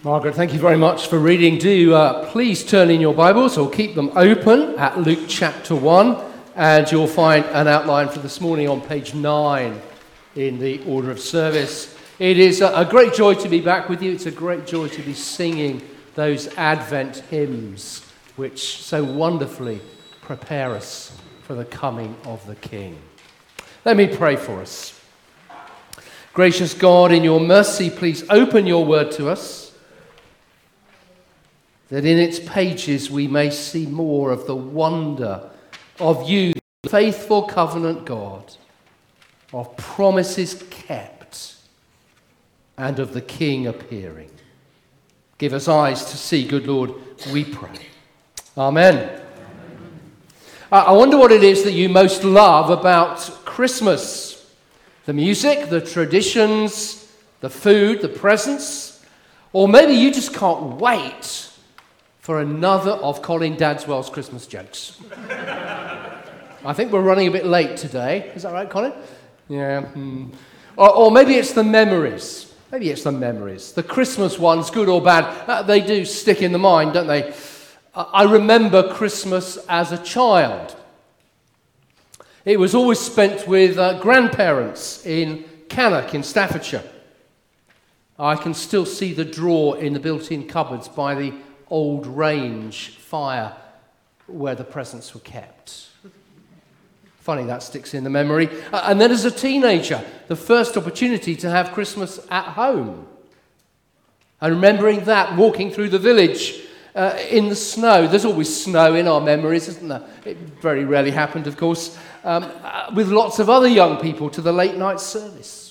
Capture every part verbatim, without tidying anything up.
Margaret, thank you very much for reading. Do uh, please turn in your Bibles or keep them open at Luke chapter one, and you'll find an outline for this morning on page nine in the order of service. It is a, a great joy to be back with you. It's a great joy to be singing those Advent hymns which so wonderfully prepare us for the coming of the King. Let me pray for us. Gracious God, in your mercy, please open your word to us, that in its pages we may see more of the wonder of you, the faithful covenant God, of promises kept, and of the King appearing. Give us eyes to see, good Lord, we pray. Amen. Amen. I wonder what it is that you most love about Christmas. The music, the traditions, the food, the presents, or maybe you just can't wait for another of Colin Dadswell's Christmas jokes. I think we're running a bit late today. Is that right, Colin? Yeah. Hmm. Or, or maybe it's the memories. Maybe it's the memories. The Christmas ones, good or bad, uh, they do stick in the mind, don't they? Uh, I remember Christmas as a child. It was always spent with uh, grandparents in Cannock in Staffordshire. I can still see the drawer in the built-in cupboards by the old range fire where the presents were kept. Funny that sticks in the memory. Uh, and then as a teenager, the first opportunity to have Christmas at home. And remembering that, walking through the village uh, in the snow. There's always snow in our memories, isn't there? It very rarely happened, of course, um, uh, with lots of other young people to the late night service.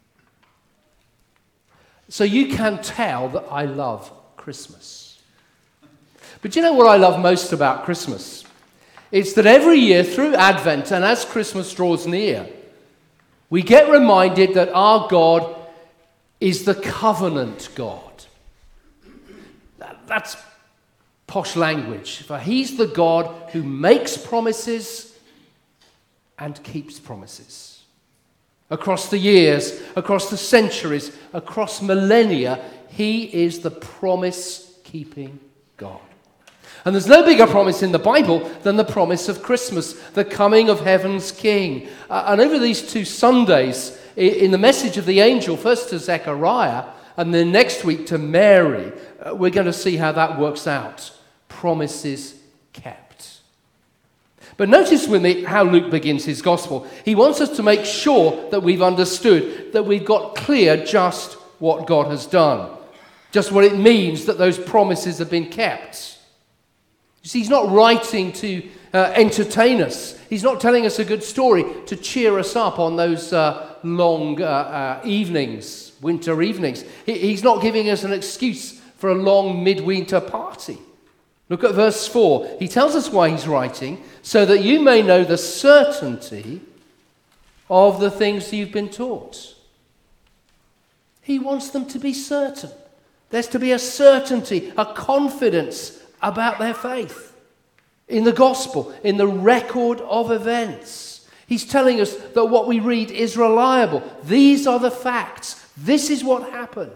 So you can tell that I love Christmas. But do you know what I love most about Christmas? It's that every year through Advent and as Christmas draws near, we get reminded that our God is the covenant God. That's posh language, for he's the God who makes promises and keeps promises. Across the years, across the centuries, across millennia, he is the promise-keeping God. And there's no bigger promise in the Bible than the promise of Christmas, the coming of heaven's King. Uh, and over these two Sundays, in the message of the angel, first to Zechariah, and then next week to Mary, uh, we're going to see how that works out. Promises kept. But notice with me how Luke begins his gospel. He wants us to make sure that we've understood, that we've got clear just what God has done. Just what it means that those promises have been kept. You see, he's not writing to uh, entertain us. He's not telling us a good story to cheer us up on those uh, long uh, uh, evenings, winter evenings. He, he's not giving us an excuse for a long midwinter party. Look at verse four. He tells us why he's writing, so that you may know the certainty of the things you've been taught. He wants them to be certain. There's to be a certainty, a confidence about their faith in the gospel, in the record of events. He's telling us that what we read is reliable. These are the facts. This is what happened.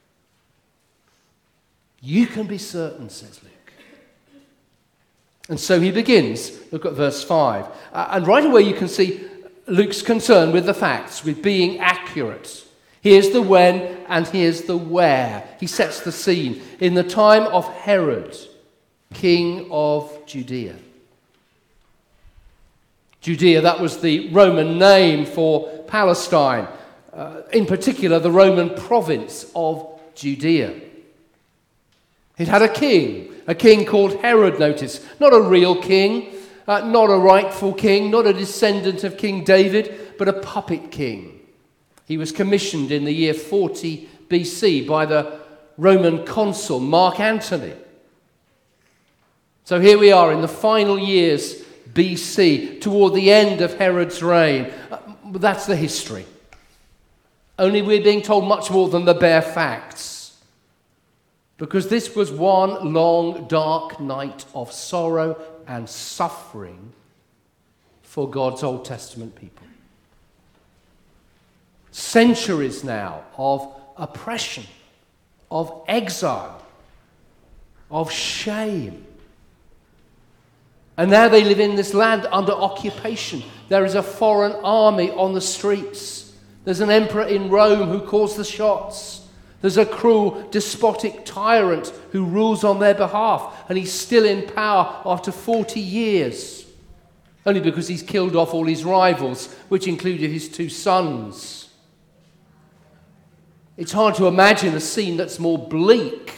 You can be certain, says Luke. And so he begins. Look at verse five. Uh, and right away you can see Luke's concern with the facts, with being accurate. Here's the when and here's the where. He sets the scene. In the time of Herod, King of Judea. Judea, that was the Roman name for Palestine, uh, in particular the Roman province of Judea. It had a king, a king called Herod, notice. Not a real king, uh, not a rightful king, not a descendant of King David, but a puppet king. He was commissioned in the year forty B C by the Roman consul Mark Antony. So here we are in the final years B C, toward the end of Herod's reign. Uh, that's the history. Only we're being told much more than the bare facts. Because this was one long, dark night of sorrow and suffering for God's Old Testament people. Centuries now of oppression, of exile, of shame. And now they live in this land under occupation. There is a foreign army on the streets. There's an emperor in Rome who calls the shots. There's a cruel, despotic tyrant who rules on their behalf, and he's still in power after forty years, only because he's killed off all his rivals, which included his two sons. It's hard to imagine a scene that's more bleak.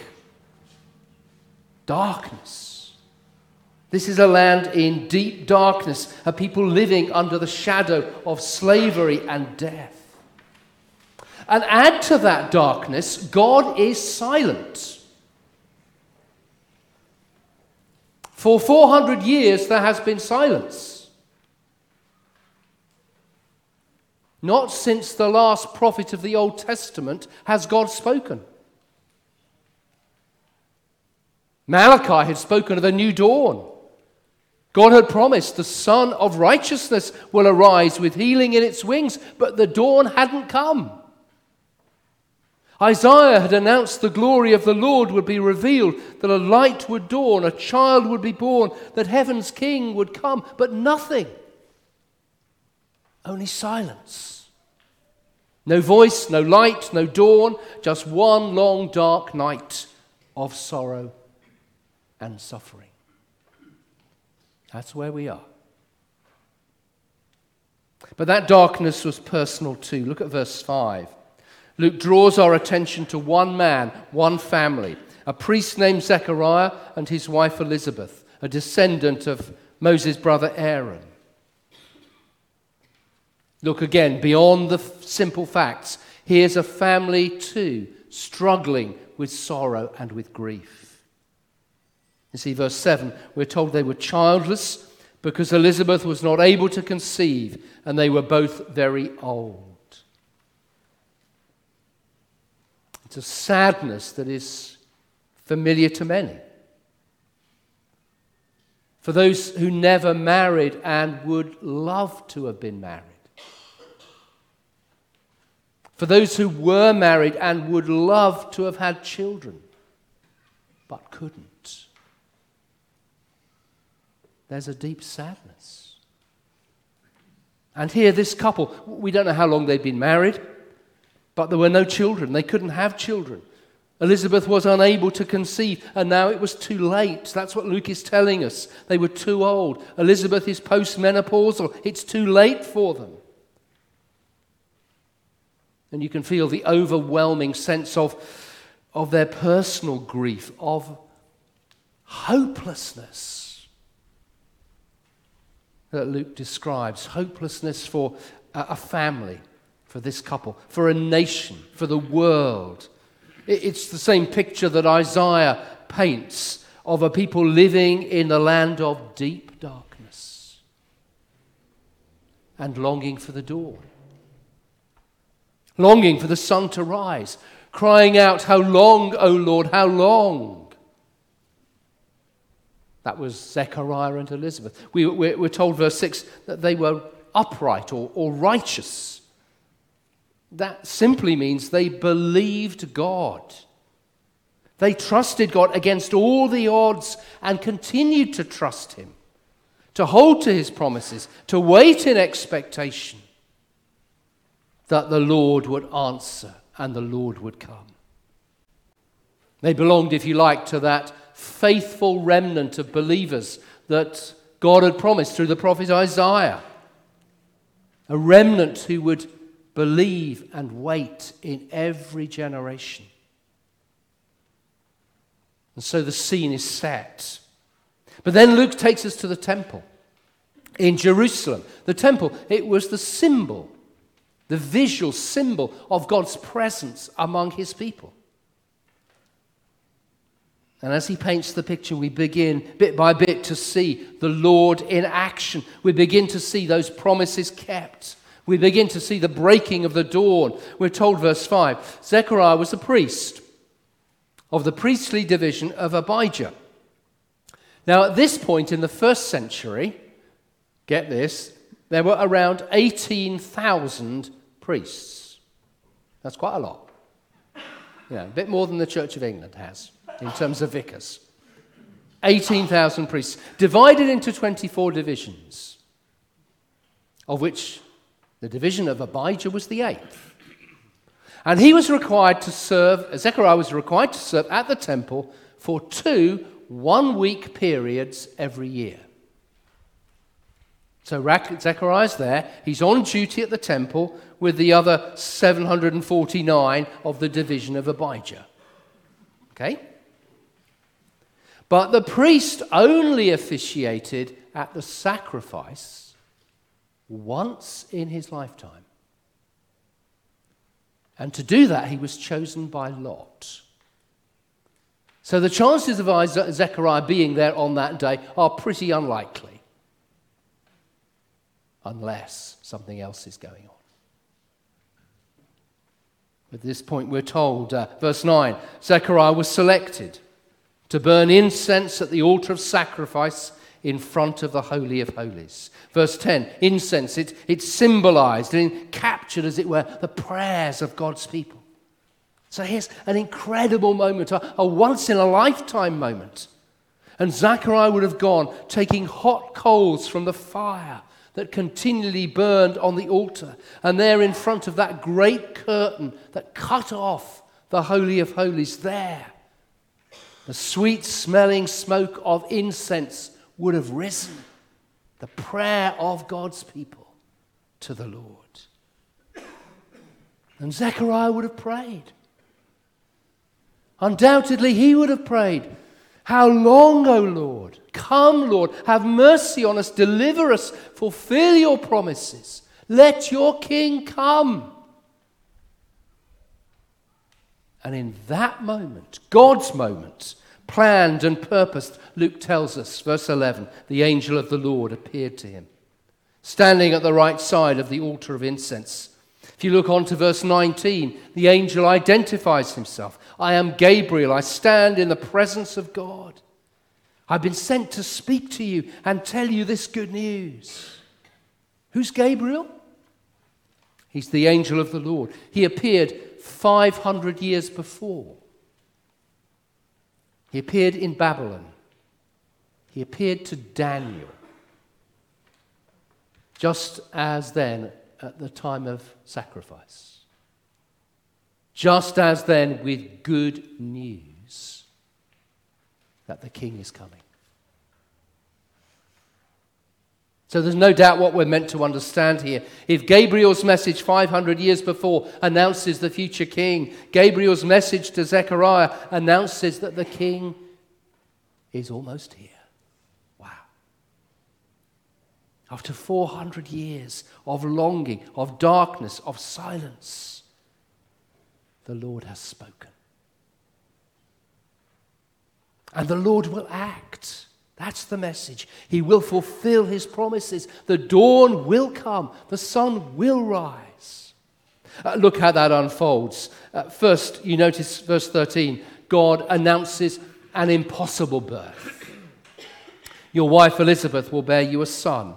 Darkness. This is a land in deep darkness, a people living under the shadow of slavery and death. And add to that darkness, God is silent. For four hundred years there has been silence. Not since the last prophet of the Old Testament has God spoken. Malachi had spoken of a new dawn. God had promised the Son of Righteousness will arise with healing in its wings, but the dawn hadn't come. Isaiah had announced the glory of the Lord would be revealed, that a light would dawn, a child would be born, that heaven's king would come, but nothing. Only silence. No voice, no light, no dawn, just one long dark night of sorrow and suffering. That's where we are. But that darkness was personal too. Look at verse five. Luke draws our attention to one man, one family, a priest named Zechariah and his wife Elizabeth, a descendant of Moses' brother Aaron. Look again, beyond the f- simple facts. Here's a family too, struggling with sorrow and with grief. You see, verse seven, we're told they were childless because Elizabeth was not able to conceive, and they were both very old. It's a sadness that is familiar to many. For those who never married and would love to have been married. For those who were married and would love to have had children, but couldn't. There's a deep sadness. And here, this couple, we don't know how long they'd been married, but there were no children. They couldn't have children. Elizabeth was unable to conceive, and now it was too late. That's what Luke is telling us. They were too old. Elizabeth is postmenopausal. It's too late for them. And you can feel the overwhelming sense of, of their personal grief, of hopelessness that Luke describes. Hopelessness for a, a family. For this couple, for a nation, for the world. It's the same picture that Isaiah paints of a people living in the land of deep darkness and longing for the dawn, longing for the sun to rise, crying out, "How long, O Lord, how long?" That was Zechariah and Elizabeth. We, we're, we're told, verse six, that they were upright or, or righteous. That simply means they believed God. They trusted God against all the odds and continued to trust Him, to hold to His promises, to wait in expectation that the Lord would answer and the Lord would come. They belonged, if you like, to that faithful remnant of believers that God had promised through the prophet Isaiah. A remnant who would believe and wait in every generation. And so the scene is set. But then Luke takes us to the temple in Jerusalem. The temple, it was the symbol, the visual symbol of God's presence among His people. And as he paints the picture, we begin bit by bit to see the Lord in action. We begin to see those promises kept. We begin to see the breaking of the dawn. We're told, verse five, Zechariah was a priest of the priestly division of Abijah. Now, at this point in the first century, get this, there were around eighteen thousand priests. That's quite a lot. You know, a bit more than the Church of England has in terms of vicars. eighteen thousand priests, divided into twenty-four divisions, of which the division of Abijah was the eighth. And he was required to serve, Zechariah was required to serve at the temple for two one-week periods every year. So Zechariah's there, he's on duty at the temple with the other seven hundred forty-nine of the division of Abijah. Okay? But the priest only officiated at the sacrifice once in his lifetime. And to do that, he was chosen by lot. So the chances of Zechariah being there on that day are pretty unlikely. Unless something else is going on. At this point we're told, uh, verse nine, Zechariah was selected to burn incense at the altar of sacrifice in front of the Holy of Holies. Verse ten, incense, it, it symbolized and captured, as it were, the prayers of God's people. So here's an incredible moment, a, a once-in-a-lifetime moment. And Zechariah would have gone, taking hot coals from the fire that continually burned on the altar, and there in front of that great curtain that cut off the Holy of Holies there, the sweet-smelling smoke of incense would have risen, the prayer of God's people to the Lord. And Zechariah would have prayed. Undoubtedly, he would have prayed, "How long, O Lord? Come, Lord, have mercy on us, deliver us, fulfill your promises. Let your king come." And in that moment, God's moment, planned and purposed, Luke tells us, verse eleven, the angel of the Lord appeared to him, standing at the right side of the altar of incense. If you look on to verse nineteen, the angel identifies himself. "I am Gabriel. I stand in the presence of God. I've been sent to speak to you and tell you this good news." Who's Gabriel? He's the angel of the Lord. He appeared five hundred years before. He appeared in Babylon. He appeared to Daniel. Just as then, at the time of sacrifice. Just as then, with good news that the king is coming. So there's no doubt what we're meant to understand here. If Gabriel's message five hundred years before announces the future king, Gabriel's message to Zechariah announces that the king is almost here. Wow. After four hundred years of longing, of darkness, of silence, the Lord has spoken. And the Lord will act. That's the message. He will fulfill his promises. The dawn will come. The sun will rise. Uh, look how that unfolds. Uh, first, you notice verse thirteen. God announces an impossible birth. Your wife Elizabeth will bear you a son,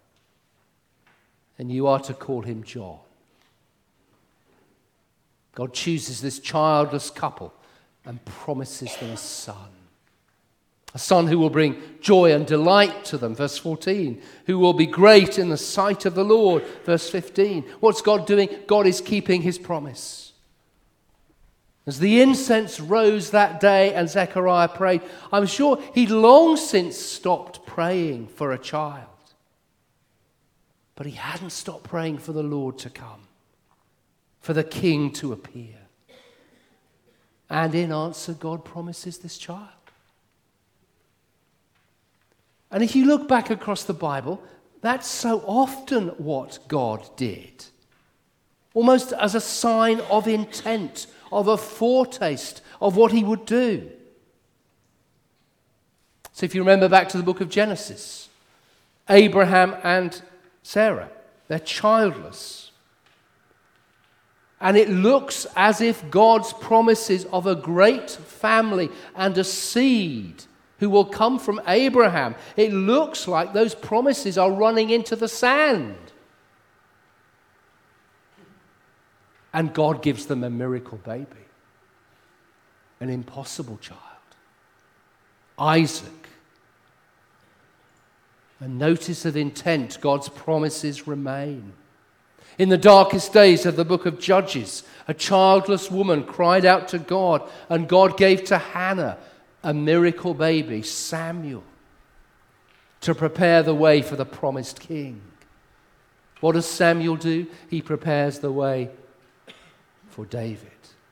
and you are to call him John. God chooses this childless couple and promises them a son. A son who will bring joy and delight to them, verse fourteen. Who will be great in the sight of the Lord, verse fifteen. What's God doing? God is keeping his promise. As the incense rose that day and Zechariah prayed, I'm sure he'd long since stopped praying for a child. But he hadn't stopped praying for the Lord to come, for the king to appear. And in answer, God promises this child. And if you look back across the Bible, that's so often what God did. Almost as a sign of intent, of a foretaste of what he would do. So if you remember back to the book of Genesis, Abraham and Sarah, they're childless. And it looks as if God's promises of a great family and a seed who will come from Abraham, it looks like those promises are running into the sand. And God gives them a miracle baby. an impossible child. Isaac. A notice of intent, God's promises remain. In the darkest days of the book of Judges, a childless woman cried out to God, and God gave to Hannah a miracle baby, Samuel, to prepare the way for the promised king. What does Samuel do? He prepares the way for David.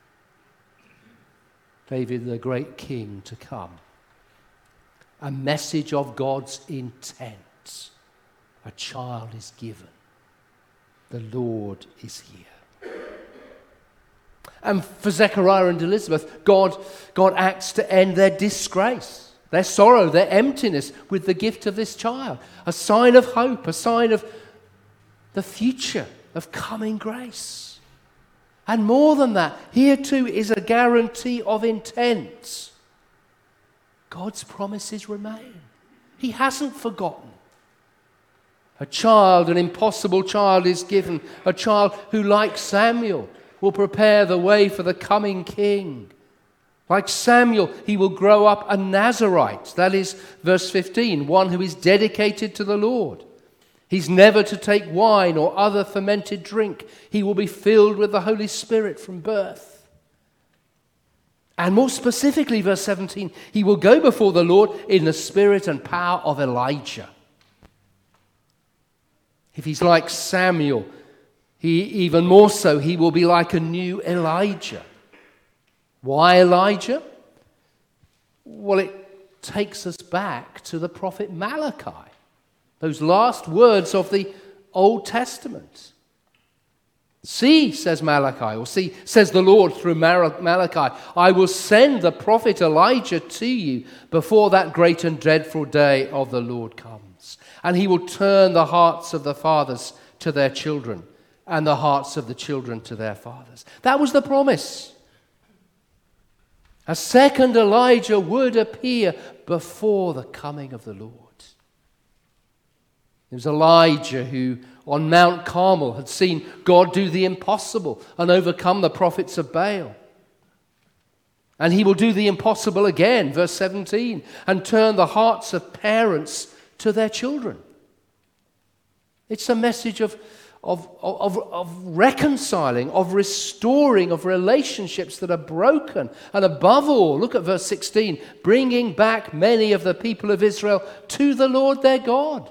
David, the great king to come. A message of God's intent. A child is given. The Lord is here. And for Zechariah and Elizabeth, God, God acts to end their disgrace, their sorrow, their emptiness with the gift of this child. A sign of hope, a sign of the future, of coming grace. And more than that, here too is a guarantee of intent. God's promises remain. He hasn't forgotten. A child, an impossible child is given. A child who, like Samuel, will prepare the way for the coming king. Like Samuel, he will grow up a Nazirite. That is verse fifteen, one who is dedicated to the Lord. He's never to take wine or other fermented drink. He will be filled with the Holy Spirit from birth. And more specifically, verse seventeen, he will go before the Lord in the spirit and power of Elijah. If he's like Samuel, he even more so, he will be like a new Elijah. Why Elijah? Well, it takes us back to the prophet Malachi. Those last words of the Old Testament. See, says Malachi, or see, says the Lord through Malachi, I will send the prophet Elijah to you before that great and dreadful day of the Lord comes. And he will turn the hearts of the fathers to their children and the hearts of the children to their fathers. That was the promise. A second Elijah would appear before the coming of the Lord. It was Elijah who, on Mount Carmel, had seen God do the impossible and overcome the prophets of Baal. And he will do the impossible again, verse seventeen, and turn the hearts of parents to their children. It's a message of, of, of, of reconciling, of restoring, of relationships that are broken. And above all, look at verse sixteen, bringing back many of the people of Israel to the Lord their God.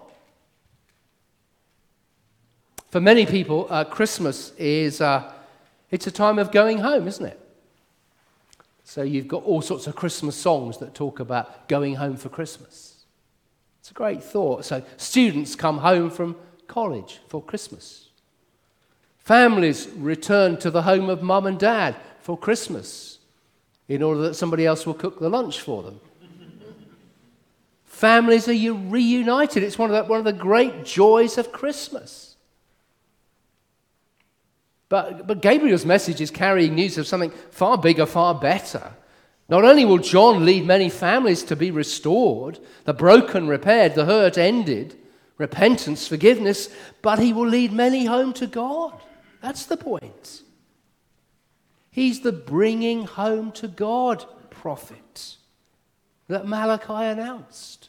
For many people, uh, Christmas is uh, it's a time of going home, isn't it? So you've got all sorts of Christmas songs that talk about going home for Christmas. It's a great thought. So students come home from college for Christmas. Families return to the home of mum and dad for Christmas in order that somebody else will cook the lunch for them. Families are reunited. It's one of the, one of the great joys of Christmas. But, but Gabriel's message is carrying news of something far bigger, far better. Not only will John lead many families to be restored, the broken repaired, the hurt ended, repentance, forgiveness, but he will lead many home to God. That's the point. He's the bringing home to God prophet that Malachi announced.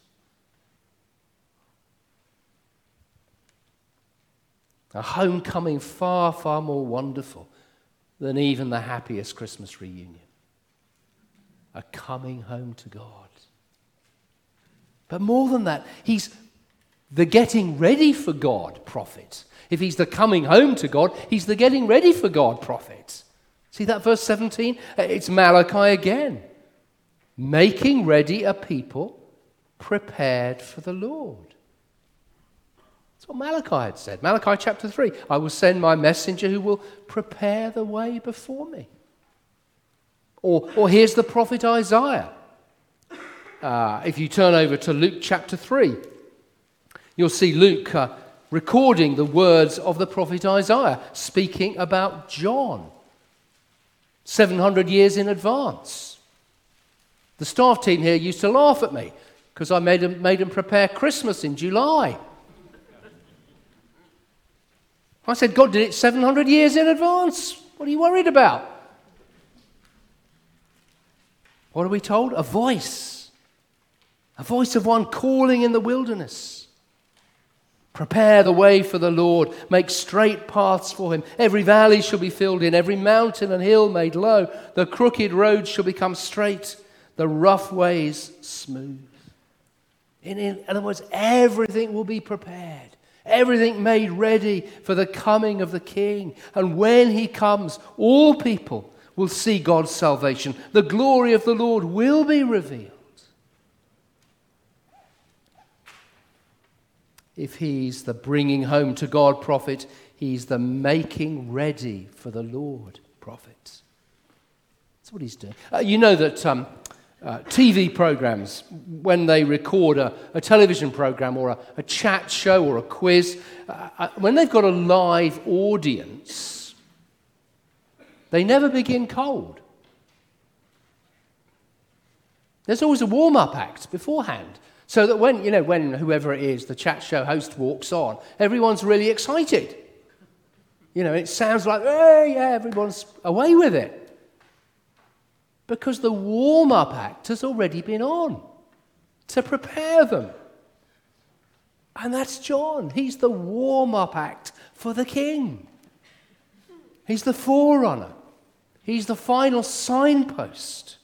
A homecoming far, far more wonderful than even the happiest Christmas reunion. A coming home to God. But more than that, he's the getting ready for God prophet. If he's the coming home to God, he's the getting ready for God prophet. See that verse seventeen? It's Malachi again. Making ready a people prepared for the Lord. That's what Malachi had said. Malachi chapter three. I will send my messenger who will prepare the way before me. Or, or here's the prophet Isaiah. Uh, if you turn over to Luke chapter three, you'll see Luke uh, recording the words of the prophet Isaiah, speaking about John, seven hundred years in advance. The staff team here used to laugh at me because I made them, made them prepare Christmas in July. I said, God did it seven hundred years in advance. What are you worried about? What are we told? A voice. A voice of one calling in the wilderness. Prepare the way for the Lord. Make straight paths for him. Every valley shall be filled in. Every mountain and hill made low. The crooked roads shall become straight. The rough ways smooth. In, in other words, everything will be prepared. Everything made ready for the coming of the King. And when he comes, all people will see God's salvation. The glory of the Lord will be revealed. If he's the bringing home to God prophet, he's the making ready for the Lord prophet. That's what he's doing. Uh, you know that um, uh, T V programs, when they record a, a television program or a, a chat show or a quiz, uh, uh, when they've got a live audience, they never begin cold. There's always a warm-up act beforehand. So that when, you know, when whoever it is, the chat show host walks on, everyone's really excited. You know, it sounds like, oh yeah, everyone's away with it. Because the warm-up act has already been on to prepare them. And that's John. He's the warm-up act for the King. He's the forerunner. He's the final signpost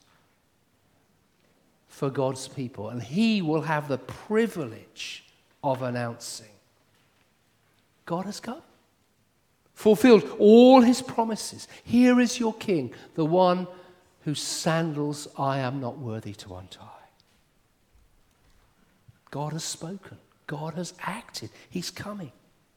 for God's people, and he will have the privilege of announcing, God has come, fulfilled all his promises. Here is your King, the one whose sandals I am not worthy to untie. God has spoken. God has acted. He's coming.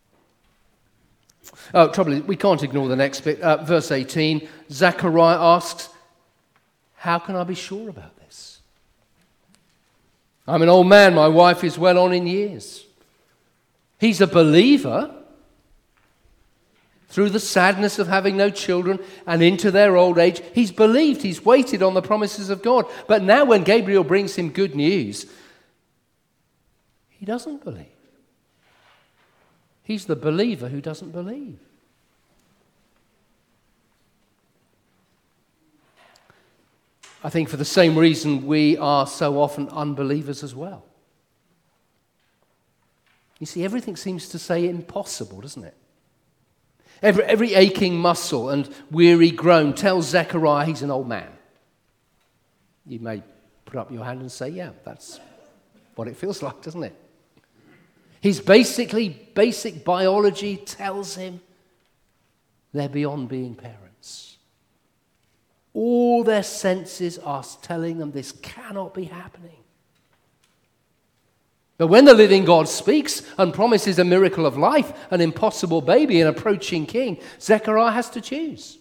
Oh, trouble is, we can't ignore the next bit. Uh, verse eighteen, Zechariah asks, how can I be sure about this? I'm an old man, my wife is well on in years. He's a believer through the sadness of having no children and into their old age. He's believed, he's waited on the promises of God. But now when Gabriel brings him good news, he doesn't believe. He's the believer who doesn't believe. I think for the same reason we are so often unbelievers as well. You see, everything seems to say impossible, doesn't it? Every, every aching muscle and weary groan tells Zechariah he's an old man. You may put up your hand and say, yeah, that's what it feels like, doesn't it? His basically basic biology tells him they're beyond being parents. All their senses are telling them this cannot be happening. But when the living God speaks and promises a miracle of life, an impossible baby, an approaching king, Zechariah has to choose.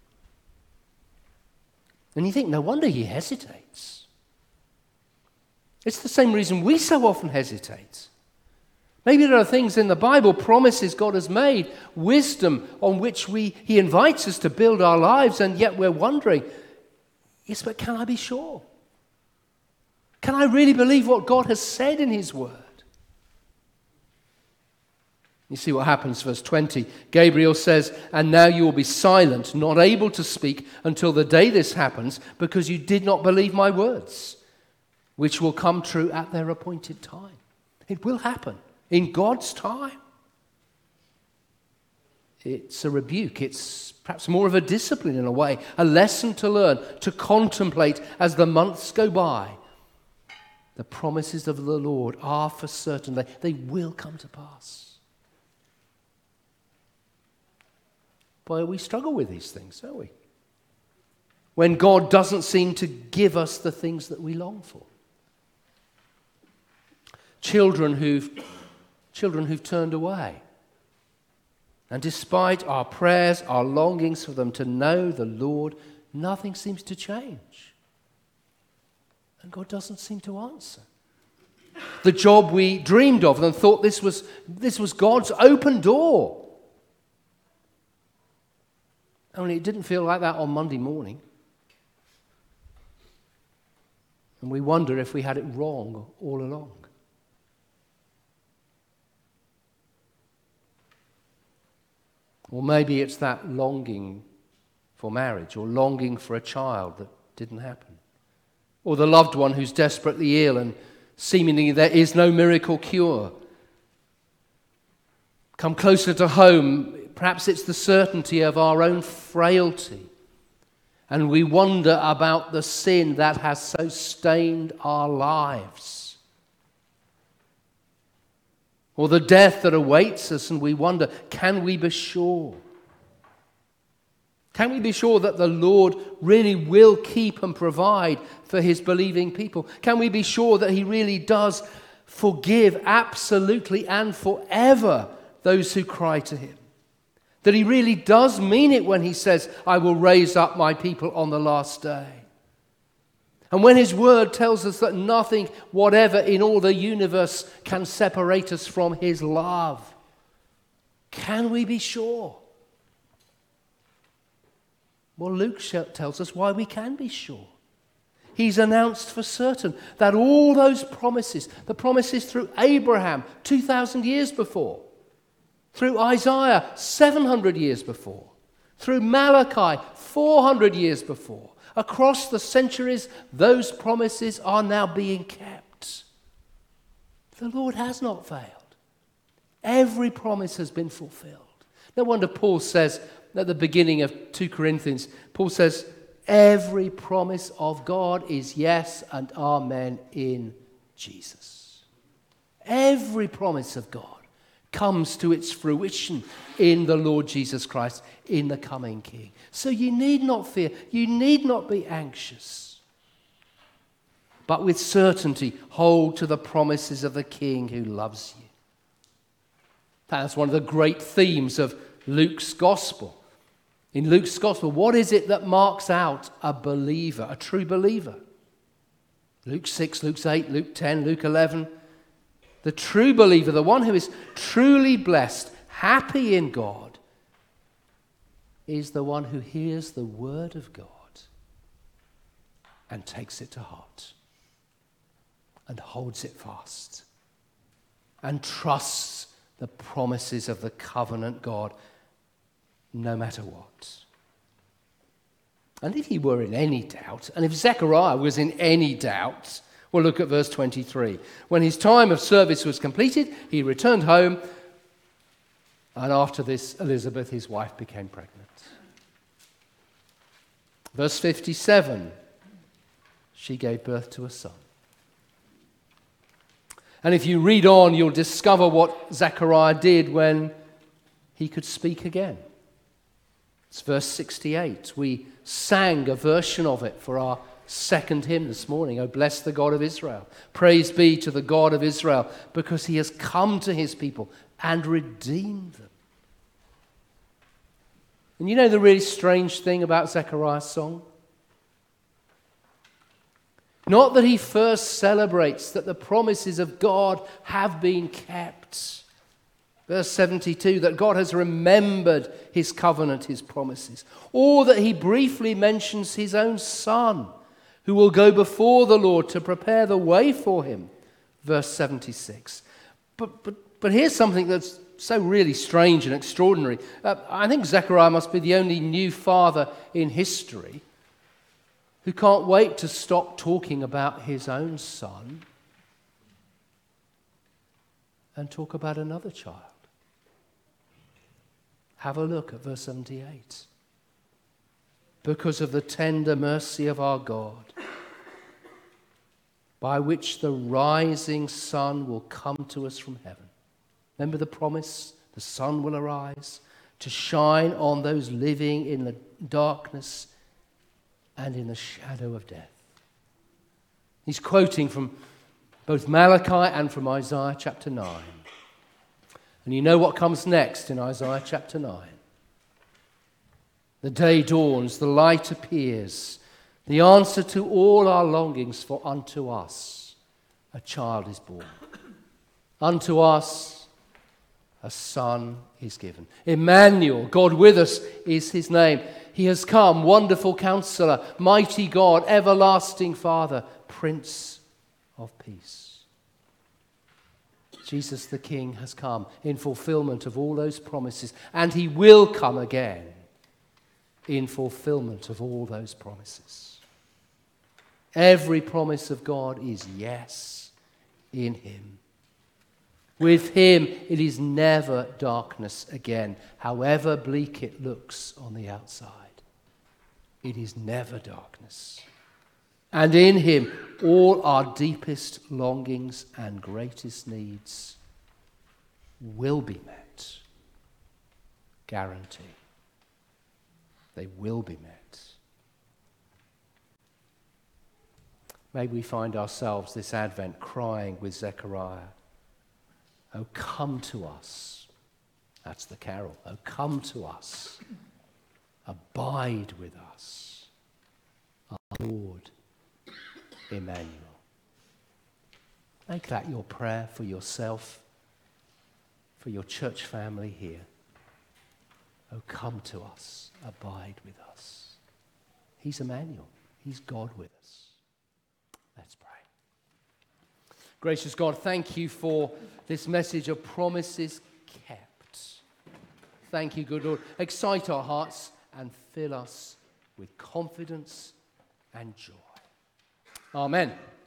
And you think, no wonder he hesitates. It's the same reason we so often hesitate. Maybe there are things in the Bible, promises God has made, wisdom on which we he invites us to build our lives, and yet we're wondering, yes, but can I be sure? Can I really believe what God has said in his word? You see what happens, verse twenty. Gabriel says, and now you will be silent, not able to speak until the day this happens, because you did not believe my words, which will come true at their appointed time. It will happen. In God's time. It's a rebuke. It's perhaps more of a discipline in a way, a lesson to learn, to contemplate as the months go by. The promises of the Lord are for certain. They, they will come to pass. Boy, we struggle with these things, don't we? When God doesn't seem to give us the things that we long for. Children who've Children who've turned away. And despite our prayers, our longings for them to know the Lord, nothing seems to change. And God doesn't seem to answer. The job we dreamed of and thought this was, this was God's open door. Only it didn't feel like that on Monday morning. And we wonder if we had it wrong all along. Or maybe it's that longing for marriage or longing for a child that didn't happen. or the loved one who's desperately ill and seemingly there is no miracle cure. Come closer to home, perhaps it's the certainty of our own frailty, and we wonder about the sin that has so stained our lives. Or the death that awaits us, and we wonder, can we be sure? Can we be sure that the Lord really will keep and provide for his believing people? Can we be sure that he really does forgive absolutely and forever those who cry to him? That he really does mean it when he says, I will raise up my people on the last day. And when his word tells us that nothing whatever in all the universe can separate us from his love, can we be sure? Well, Luke tells us why we can be sure. He's announced for certain that all those promises, the promises through Abraham two thousand years before, through Isaiah seven hundred years before, through Malachi four hundred years before, across the centuries, those promises are now being kept. The Lord has not failed. Every promise has been fulfilled. No wonder Paul says at the beginning of Second Corinthians, Paul says, every promise of God is yes and amen in Jesus. Every promise of God comes to its fruition in the Lord Jesus Christ, in the coming King. So you need not fear, you need not be anxious, but with certainty hold to the promises of the King who loves you. That's one of the great themes of Luke's Gospel. In Luke's Gospel, what is it that marks out a believer, a true believer? Luke six, Luke eight, Luke ten, Luke eleven. The true believer, the one who is truly blessed, happy in God, is the one who hears the word of God and takes it to heart and holds it fast and trusts the promises of the covenant God no matter what. And if he were in any doubt, and if Zechariah was in any doubt, well, look at verse twenty-three. When his time of service was completed, he returned home, and after this, Elizabeth, his wife, became pregnant. Verse fifty-seven, she gave birth to a son. And if you read on, you'll discover what Zechariah did when he could speak again. It's verse sixty-eight. We sang a version of it for our second hymn this morning. Oh, bless the God of Israel. Praise be to the God of Israel, because he has come to his people and redeemed them. And you know the really strange thing about Zechariah's song? Not that he first celebrates that the promises of God have been kept. Verse seventy-two, that God has remembered his covenant, his promises. Or that he briefly mentions his own son, who will go before the Lord to prepare the way for him. Verse seventy-six. But, but, but here's something that's so really strange and extraordinary. Uh, I think Zechariah must be the only new father in history who can't wait to stop talking about his own son and talk about another child. Have a look at verse seventy-eight. Because of the tender mercy of our God, by which the rising sun will come to us from heaven. Remember the promise? The sun will arise to shine on those living in the darkness and in the shadow of death. He's quoting from both Malachi and from Isaiah chapter nine. And you know what comes next in Isaiah chapter nine. The day dawns, the light appears, the answer to all our longings, for unto us a child is born. Unto us a son is given. Emmanuel, God with us, is his name. He has come, wonderful counselor, mighty God, everlasting Father, Prince of Peace. Jesus the King has come in fulfillment of all those promises, and he will come again in fulfillment of all those promises. Every promise of God is yes in him. With him, it is never darkness again, however bleak it looks on the outside. It is never darkness. And in him, all our deepest longings and greatest needs will be met. Guarantee. They will be met. May we find ourselves this Advent crying with Zechariah, "Oh, come to us." That's the carol. "Oh, come to us. Abide with us, our Lord Emmanuel." Make that your prayer for yourself, for your church family here. Oh, come to us. Abide with us. He's Emmanuel. He's God with us. Let's pray. Gracious God, thank you for this message of promises kept. Thank you, good Lord. Excite our hearts and fill us with confidence and joy. Amen.